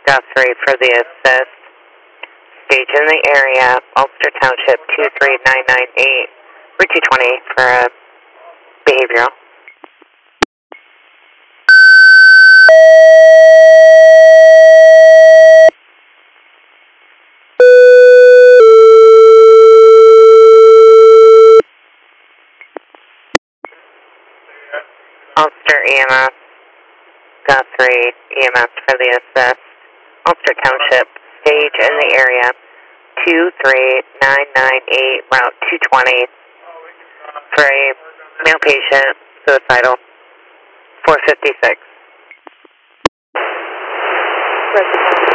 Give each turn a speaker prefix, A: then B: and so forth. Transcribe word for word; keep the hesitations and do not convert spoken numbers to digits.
A: got three for the assist. Stage in the area, Ulster Township two three nine nine eight, Route two twenty for a behavioral. Ulster E M S, got three E M S for the assist. Ulster Township, stage in the area, two three nine nine eight, Route two twenty for a male patient, suicidal, four fifty-six.